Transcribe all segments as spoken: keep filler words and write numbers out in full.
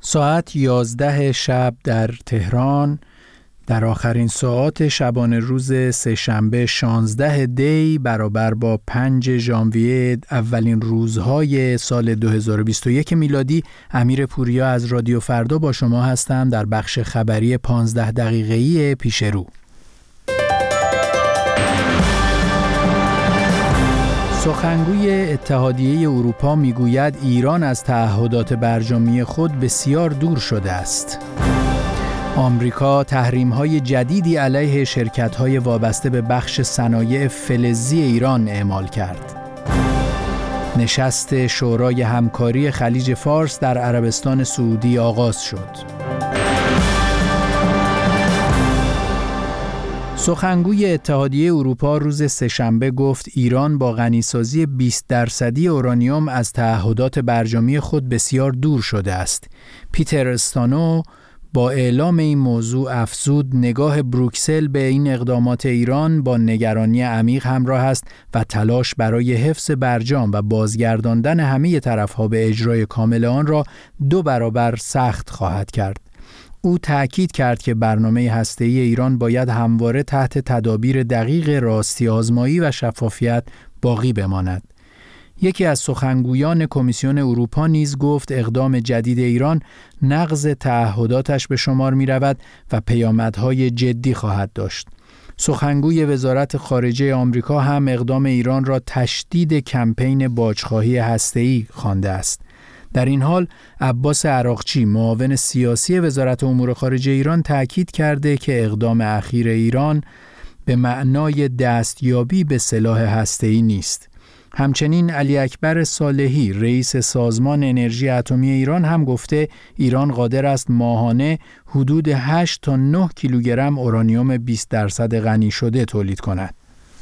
ساعت یازده شب در تهران، در آخرین ساعات شبانه روز سه‌شنبه شانزده دی برابر با پنج ژانویه، اولین روزهای سال دو هزار و بیست و یک میلادی، امیر پوریا از رادیو فردا با شما هستم در بخش خبری پانزده دقیقه‌ای پیش رو. سخنگوی اتحادیه اروپا میگوید ایران از تعهدات برجامی خود بسیار دور شده است. آمریکا تحریم‌های جدیدی علیه شرکت‌های وابسته به بخش صنایع فلزی ایران اعمال کرد. نشست شورای همکاری خلیج فارس در عربستان سعودی آغاز شد. سخنگوی اتحادیه اروپا روز سه‌شنبه گفت ایران با غنیسازی بیست درصدی اورانیوم از تعهدات برجامی خود بسیار دور شده است. پیتر استانو با اعلام این موضوع افزود نگاه بروکسل به این اقدامات ایران با نگرانی عمیق همراه است و تلاش برای حفظ برجام و بازگرداندن همه طرف‌ها به اجرای کامل آن را دو برابر سخت خواهد کرد. او تأکید کرد که برنامه هسته‌ای ایران باید همواره تحت تدابیر دقیق راستی آزمایی و شفافیت باقی بماند. یکی از سخنگویان کمیسیون اروپا نیز گفت اقدام جدید ایران نقض تعهداتش به شمار می رود و پیامدهای جدی خواهد داشت. سخنگوی وزارت خارجه آمریکا هم اقدام ایران را تشدید کمپین باجخواهی هسته‌ای خوانده است. در این حال عباس عراقچی معاون سیاسی وزارت امور خارجه ایران تأکید کرده که اقدام اخیر ایران به معنای دستیابی به سلاح هسته‌ای نیست. همچنین علی اکبر صالحی رئیس سازمان انرژی اتمی ایران هم گفته ایران قادر است ماهانه حدود هشت تا نه کیلوگرم اورانیوم بیست درصد غنی شده تولید کند.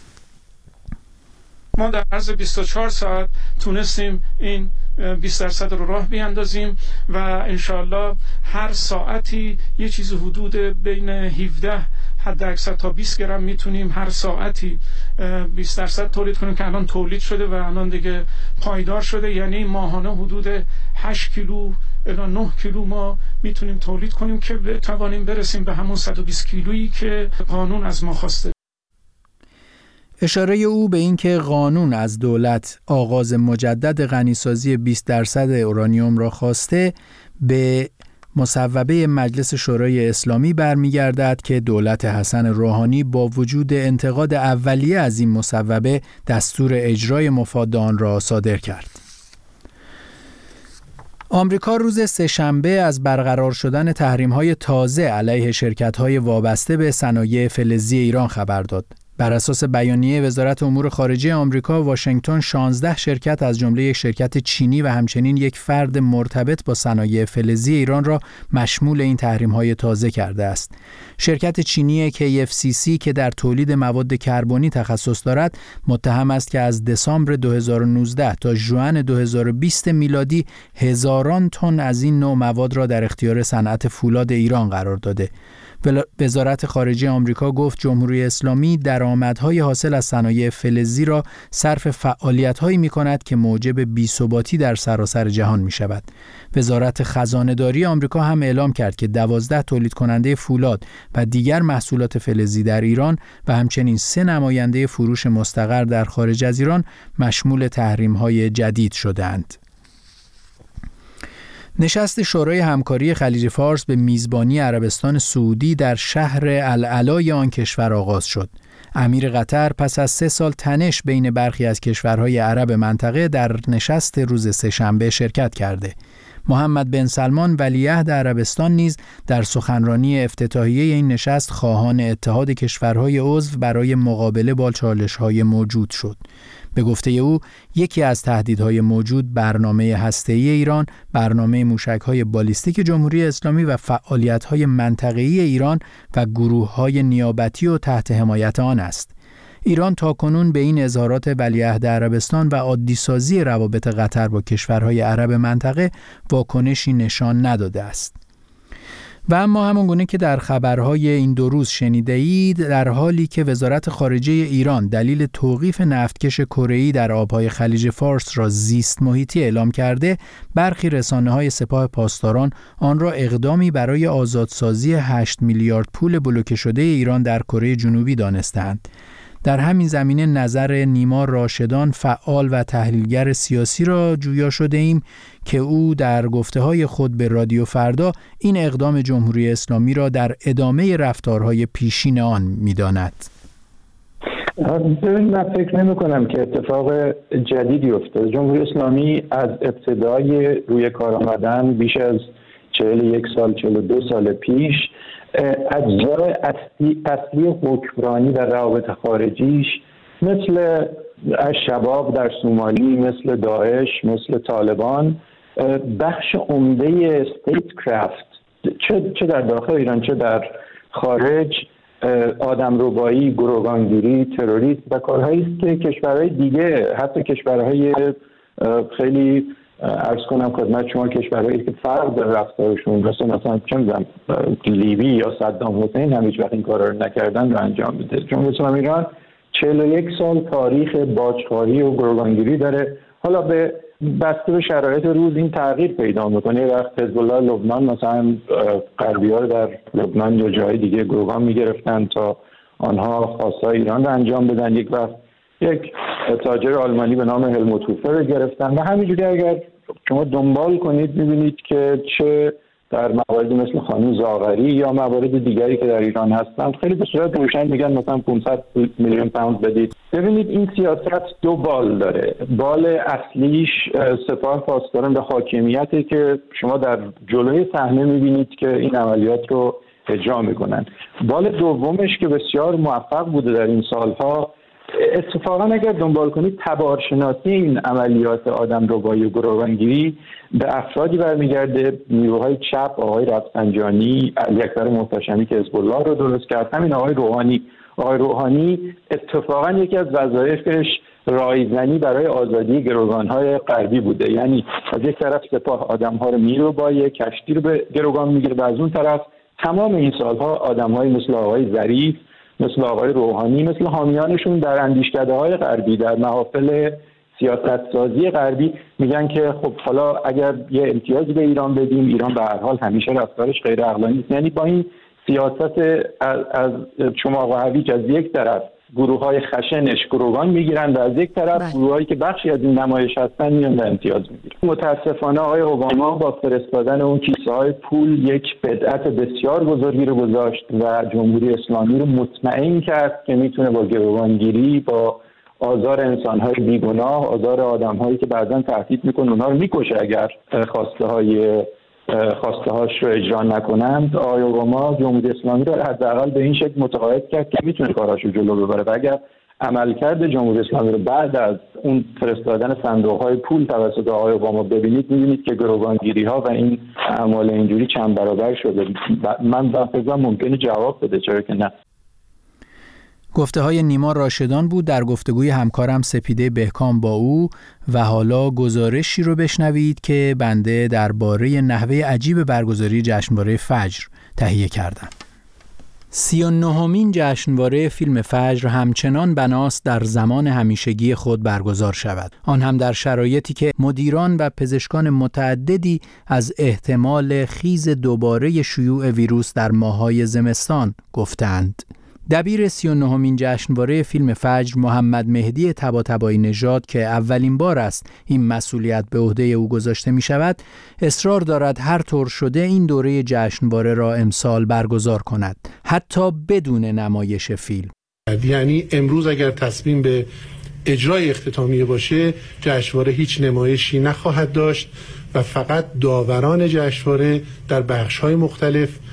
ما در عرض بیست و چهار ساعت تونستیم این بیست درصد رو راه بیاندازیم و انشاءالله هر ساعتی یه چیز حدود بین هفده حد اکثر تا بیست گرم میتونیم هر ساعتی بیست درصد تولید کنیم که الان تولید شده و الان دیگه پایدار شده، یعنی ماهانه حدود هشت کیلو الی نه کیلو ما میتونیم تولید کنیم که بتوانیم برسیم به همون صد و بیست کیلویی که قانون از ما خواسته. اشاره او به اینکه قانون از دولت آغاز مجدد غنیسازی بیست درصد اورانیوم را خواسته به مصوبه مجلس شورای اسلامی برمیگردد که دولت حسن روحانی با وجود انتقاد اولیه از این مصوبه دستور اجرای مفاد آن را صادر کرد. آمریکا روز سه‌شنبه از برقرار شدن تحریم‌های تازه علیه شرکت‌های وابسته به صنایع فلزی ایران خبر داد. بر اساس بیانیه وزارت امور خارجه آمریکا، واشنگتن شانزده شرکت از جمله یک شرکت چینی و همچنین یک فرد مرتبط با صنایع فلزی ایران را مشمول این تحریم‌های تازه کرده است. شرکت چینی کی اف سی سی که در تولید مواد کربنی تخصص دارد، متهم است که از دسامبر دو هزار و نوزده تا ژوئن دو هزار و بیست میلادی هزاران تن از این نوع مواد را در اختیار صنعت فولاد ایران قرار داده. وزارت خارجه آمریکا گفت جمهوری اسلامی درآمدهای حاصل از صنایع فلزی را صرف فعالیت‌هایی می‌کند که موجب بی‌ثباتی در سراسر جهان می‌شود. وزارت خزانه‌داری آمریکا هم اعلام کرد که دوازده تولید کننده فولاد و دیگر محصولات فلزی در ایران و همچنین سه نماینده فروش مستقر در خارج از ایران مشمول تحریم‌های جدید شدند. نشست شورای همکاری خلیج فارس به میزبانی عربستان سعودی در شهر العلای آن کشور آغاز شد. امیر قطر پس از سه سال تنش بین برخی از کشورهای عرب منطقه در نشست روز سه‌شنبه شرکت کرده. محمد بن سلمان ولیعهد عربستان نیز در سخنرانی افتتاحیه این نشست خواهان اتحاد کشورهای عضو برای مقابله با چالش‌های موجود شد. به گفته او یکی از تهدیدهای موجود برنامه هسته‌ای ایران، برنامه موشک‌های بالیستیک جمهوری اسلامی و فعالیت‌های منطقه‌ای ایران و گروه‌های نیابتی و تحت حمایت آن است. ایران تاکنون به این اظهارات ولیعهد عربستان و عادی‌سازی روابط قطر با کشورهای عرب منطقه واکنشی نشان نداده است. و اما همون گونه که در خبرهای این دو روز شنیده اید، در حالی که وزارت خارجه ایران دلیل توقیف نفتکش کره‌ای در آبهای خلیج فارس را زیست محیطی اعلام کرده، برخی رسانه‌های سپاه پاسداران آن را اقدامی برای آزادسازی هشت میلیارد پول بلوکه شده ایران در کره جنوبی دانستند. در همین زمینه نظر نیما راشدان، فعال و تحلیلگر سیاسی را جویا شده ایم که او در گفته‌های خود به رادیو فردا این اقدام جمهوری اسلامی را در ادامه رفتارهای پیشین آن می‌داند. من فکر نمی کنم که اتفاق جدیدی افتاد. جمهوری اسلامی از ابتدای روی کار آمدن بیش از چهل و یک سال، چهل و دو سال پیش، اجزای اصلی, اصلی حکمرانی و روابط خارجیش مثل الشباب در سومالی، مثل داعش، مثل طالبان، بخش عمده ستیت کرافت چه چه در داخل ایران چه در خارج، آدمربایی، گروگانگیری، تروریسم و کارهایی است که کشورهای دیگه، حتی کشورهای خیلی عرض کنم خدمت شما، کشورهایی که فرق در رفتارشون، مثلا مثلا چه می‌دونم لیبی یا صدام حسین هم هیچ وقت این کارا رو نکردن و انجام میده. جمهوری اسلامی ایران چهل و یک سال تاریخ باجخواری و گروگانگیری داره. حالا به بسته به شرایط روز این تغییر پیدا میکنه. وقت حزب الله لبنان مثلا غربی‌ها در لبنان یا جای دیگه گروگان میگرفتن تا آنها خواستای ایران رو انجام بدن. یک وقت یک تاجر آلمانی به نام هلموت هوفر رو گرفتن و همینجوری اگر شما دنبال کنید می‌بینید که چه در مواردی مثل خانم زاغری یا موارد دیگری که در ایران هستند خیلی به صورت روشن میگن مثلا پانصد میلیون پوند بدید. ببینید این سیاست دو بال داره. بال اصلیش سپاه پاسداران به حاکمیته که شما در جلوی صحنه می‌بینید که این عملیات رو اجرا میکنن. بال دومش که بسیار موفق بوده در این سالها، اتفاقا اگر دنبال کنید تبارشناسی این عملیات آدمربایی و گروگانگیری به افرادی برمیگرده، نیروهای چپ، آقای رفسنجانی، علی اکبر محتشمی که حزب الله رو درست کرد، همین آقای روحانی. آقای روحانی اتفاقا یکی از وظایفش رایزنی برای آزادی گروگان‌های غربی بوده. یعنی از یک طرف سپاه آدم‌ها رو میره با یک کشتی رو به گروگان میگیره و از اون طرف تمام این سالها آدم‌های مثل آقای ظریف، مثل آقای روحانی، مثل حامیانشون در اندیشکده‌های غربی، در محافل سیاست سازی غربی میگن که خب حالا اگر یه امتیازی به ایران بدیم، ایران به هر حال همیشه رفتارش غیر عقلانی است. یعنی با این سیاست از, از شما و هویج از یک طرف گروه‌های خشنش گروگان میگیرن و از یک طرف گروه‌هایی که بخشی از این نمایش هستن میان امتیاز میگیرن. متاسفانه آقای اوباما با فرستادن اون کیسه‌های پول یک بدعت بسیار بزرگی رو گذاشت و جمهوری اسلامی رو مطمئن کرد که میتونه با گروگانگیری، با آزار انسان‌های بیگناه، آزار آدم‌هایی که بعضاً تهدید میکنه اونها رو میکشه اگر خواسته‌های خواسته هاش رو اجرا نکنند. آقای اوباما جمهوری اسلامی رو حداقل به این شکل متقاعد کرد که میتونه کاراشو جلو ببره و اگر عملکرد جمهوری اسلامی رو بعد از اون فرستادن صندوق‌های پول توسط آقای اوباما ببینید، می‌بینید که گروگانگیری‌ها و این اعمال اینجوری چند برابر شده. من به فکر ممکنه جواب بده، چرا که نه. گفته های نیما راشدان بود در گفتگوی همکارم سپیده بهکام با او و حالا گزارشی رو بشنوید که بنده درباره نحوه عجیب برگزاری جشنواره فجر تهیه کردم. سی و نهمین جشنواره فیلم فجر همچنان بناست در زمان همیشگی خود برگزار شود. آن هم در شرایطی که مدیران و پزشکان متعددی از احتمال خیز دوباره شیوع ویروس در ماه‌های زمستان گفتند. دبیر سی و نهمین جشنواره فیلم فجر محمد مهدی طباطبایی نژاد که اولین بار است این مسئولیت به عهده او گذاشته می شود، اصرار دارد هر طور شده این دوره جشنواره را امسال برگزار کند، حتی بدون نمایش فیلم. یعنی امروز اگر تصمیم به اجرای اختتامیه باشه، جشنواره هیچ نمایشی نخواهد داشت و فقط داوران جشنواره در بخش‌های مختلف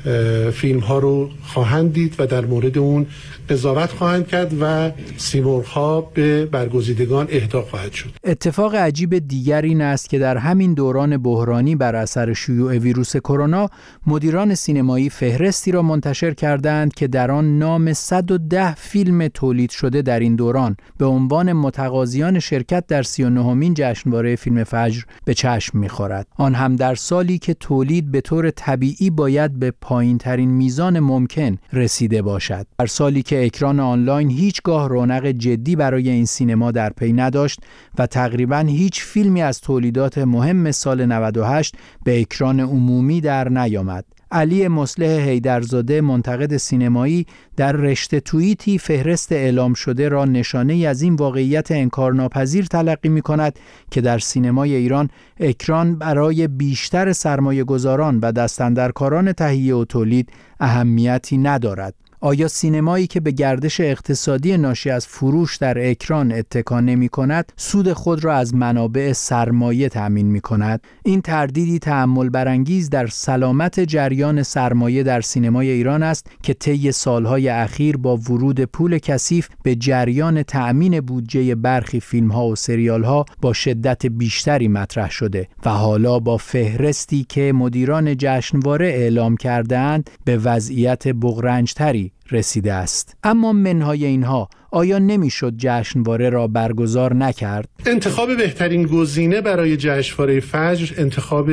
فیلم ها رو خواهند دید و در مورد اون قضاوت خواهند کرد و سیمرغ ها به برگزیدگان اهدا خواهد شد. اتفاق عجیب دیگر این است که در همین دوران بحرانی بر اثر شیوع ویروس کرونا مدیران سینمایی فهرستی را منتشر کردند که در آن نام صد و ده فیلم تولید شده در این دوران به عنوان متقاضیان شرکت در سی و نهمین جشنواره فیلم فجر به چشم می‌خورد. آن هم در سالی که تولید به طور طبیعی باید به پایین‌ترین میزان ممکن رسیده باشد. در سالی که اکران آنلاین هیچگاه رونق جدی برای این سینما در پی نداشت و تقریباً هیچ فیلمی از تولیدات مهم سال نود و هشت به اکران عمومی در نیامد. علی مصلح حیدرزاده منتقد سینمایی در رشته توییتی فهرست اعلام شده را نشانه‌ای از این واقعیت انکارناپذیر تلقی می‌کند که در سینمای ایران اکران برای بیشتر سرمایه‌گذاران و دستاندرکاران تهیه و تولید اهمیتی ندارد. آیا سینمایی که به گردش اقتصادی ناشی از فروش در اکران اتکا نمی‌کند، سود خود را از منابع سرمایه تأمین می‌کند؟ این تردیدی تأمل برانگیز در سلامت جریان سرمایه در سینمای ایران است که طی سالهای اخیر با ورود پول کثیف به جریان تأمین بودجه برخی فیلم‌ها و سریال‌ها با شدت بیشتری مطرح شده و حالا با فهرستی که مدیران جشنواره اعلام کرده‌اند به وضعیت بغرنج‌تری رسیده است. اما منهای اینها آیا نمیشد جشنواره را برگزار نکرد؟ انتخاب بهترین گزینه برای جشنواره فجر انتخاب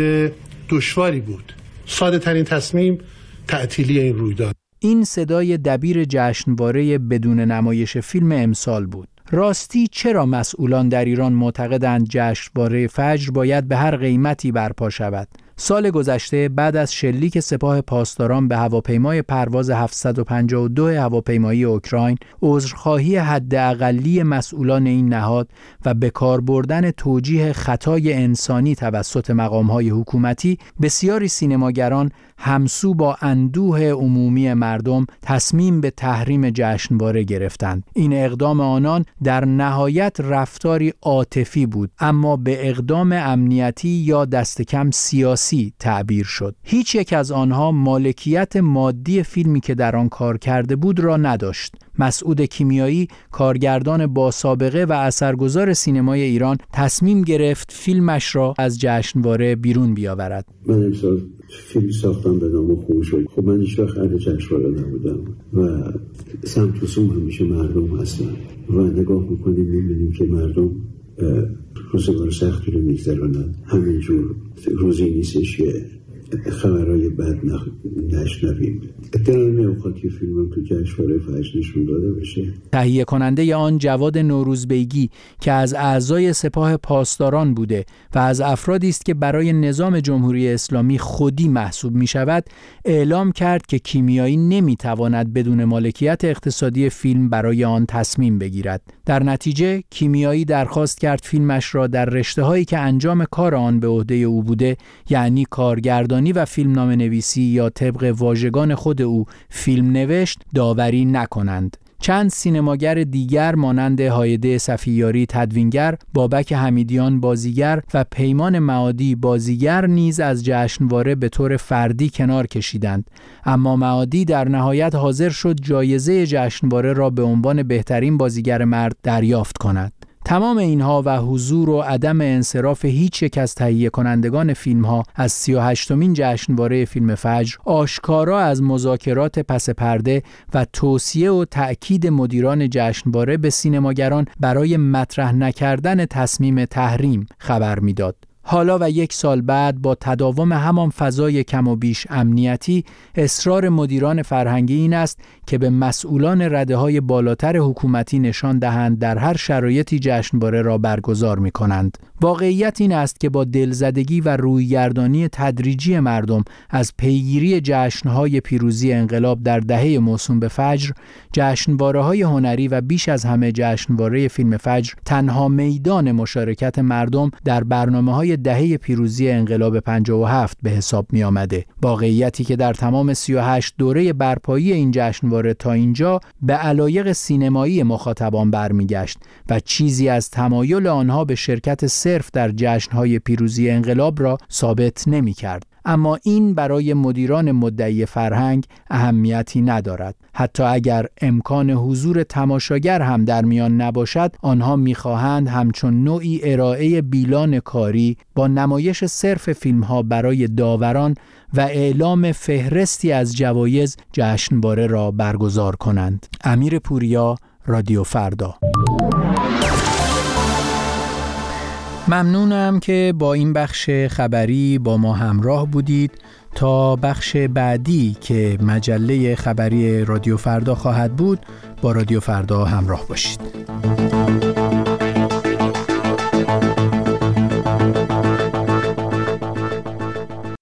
دشواری بود. ساده ترین تصمیم تعطیلی این رویداد. این صدای دبیر جشنواره بدون نمایش فیلم امسال بود. راستی چرا مسئولان در ایران معتقدند جشنواره فجر باید به هر قیمتی برپا شود؟ سال گذشته بعد از شلیک سپاه پاسداران به هواپیمای پرواز هفتصد و پنجاه و دو هواپیمایی اوکراین، عذرخواهی حداقلی مسئولان این نهاد و به کار بردن توجیه خطای انسانی توسط مقام‌های حکومتی، بسیاری سینماگران همسو با اندوه عمومی مردم تصمیم به تحریم جشنواره گرفتند. این اقدام آنان در نهایت رفتاری عاطفی بود، اما به اقدام امنیتی یا دست کم سیاسی تعبیر شد. هیچ یک از آنها مالکیت مادی فیلمی که در آن کار کرده بود را نداشت. مسعود کیمیایی، کارگردان با سابقه و اثرگذار سینمای ایران، تصمیم گرفت فیلمش را از جشنواره بیرون بیاورد. من امسال فیلم ساختم به نام خموشی. خب من هیچ وقت اهل جشنواره نبودم و سمت و سوم همیشه مردم هستن و نگاه میکنیم میبینیم که مردم روزگار سختی رو میگذرونن. همینجور روزی نیستش که خبرهای بد نشنویم. دلم اوقات که فیلمم تو جشنواره فجر نشون داده بشه. تهیه کننده آن جواد نوروزبیگی که از اعضای سپاه پاسداران بوده و از افرادی است که برای نظام جمهوری اسلامی خودی محسوب می شود، اعلام کرد که کیمیایی نمی تواند بدون مالکیت اقتصادی فیلم برای آن تصمیم بگیرد. در نتیجه کیمیایی درخواست کرد فیلمش را در رشته‌هایی که انجام کار آن به عهده او بوده، یعنی کارگردانی و فیلمنامه نویسی یا طبق واژگان خود او فیلم نوشت، داوری نکنند. چند سینماگر دیگر مانند هایده صفیاری تدوینگر، بابک حمیدیان بازیگر و پیمان معادی بازیگر نیز از جشنواره به طور فردی کنار کشیدند، اما معادی در نهایت حاضر شد جایزه جشنواره را به عنوان بهترین بازیگر مرد دریافت کند. تمام اینها و حضور و عدم انصراف هیچ یک از تهیه کنندگان فیلم ها از سی و هشتمین جشنواره فیلم فجر آشکارا از مذاکرات پس پرده و توصیه و تأکید مدیران جشنواره به سینماگران برای مطرح نکردن تصمیم تحریم خبر میداد. حالا و یک سال بعد با تداوم همان فضای کم و بیش امنیتی، اصرار مدیران فرهنگی این است که به مسئولان رده‌های بالاتر حکومتی نشان دهند در هر شرایطی جشنواره را برگزار می‌کنند. واقعیت این است که با دلزدگی و رویگردانی تدریجی مردم از پیگیری جشن‌های پیروزی انقلاب در دهه موسوم به فجر، جشنواره‌های هنری و بیش از همه جشنواره فیلم فجر تنها میدان مشارکت مردم در برنامه‌های دهه پیروزی انقلاب پنجاه و هفت به حساب می آمده. واقعیتی که در تمام سی و هشت دوره برپایی این جشنواره تا اینجا به علایق سینمایی مخاطبان برمیگشت و چیزی از تمایل آنها به شرکت صرف در جشنهای پیروزی انقلاب را ثابت نمی کرد. اما این برای مدیران مدعی فرهنگ اهمیتی ندارد. حتی اگر امکان حضور تماشاگر هم در میان نباشد، آنها می‌خواهند همچون نوعی ارائه بیلان کاری با نمایش صرف فیلم‌ها برای داوران و اعلام فهرستی از جوایز جشنواره را برگزار کنند. امیر پوریا، رادیو فردا. ممنونم که با این بخش خبری با ما همراه بودید. تا بخش بعدی که مجله خبری رادیو فردا خواهد بود، با رادیو فردا همراه باشید.